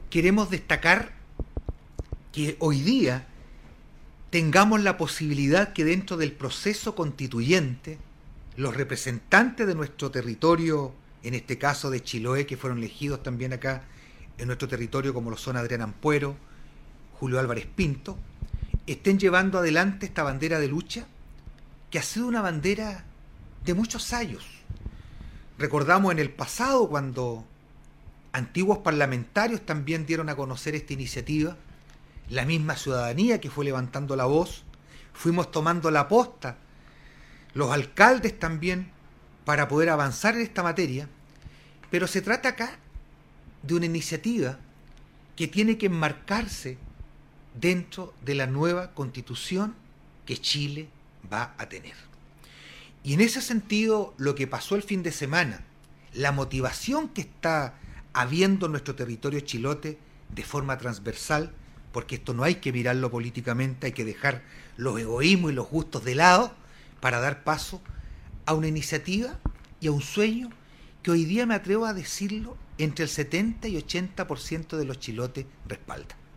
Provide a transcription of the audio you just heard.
queremos destacar que hoy día tengamos la posibilidad que dentro del proceso constituyente los representantes de nuestro territorio, en este caso de Chiloé, que fueron elegidos también acá en nuestro territorio, como lo son Adrián Ampuero, Julio Álvarez Pinto, estén llevando adelante esta bandera de lucha, que ha sido una bandera de muchos años. Recordamos en el pasado cuando antiguos parlamentarios también dieron a conocer esta iniciativa, la misma ciudadanía que fue levantando la voz, fuimos tomando la posta, los alcaldes también, para poder avanzar en esta materia, pero se trata acá de una iniciativa que tiene que enmarcarse dentro de la nueva constitución que Chile va a tener. Y en ese sentido, lo que pasó el fin de semana, la motivación que está habiendo en nuestro territorio chilote de forma transversal, porque esto no hay que mirarlo políticamente, hay que dejar los egoísmos y los gustos de lado para dar paso a una iniciativa y a un sueño que hoy día me atrevo a decirlo, entre el 70 y 80% de los chilotes respalda.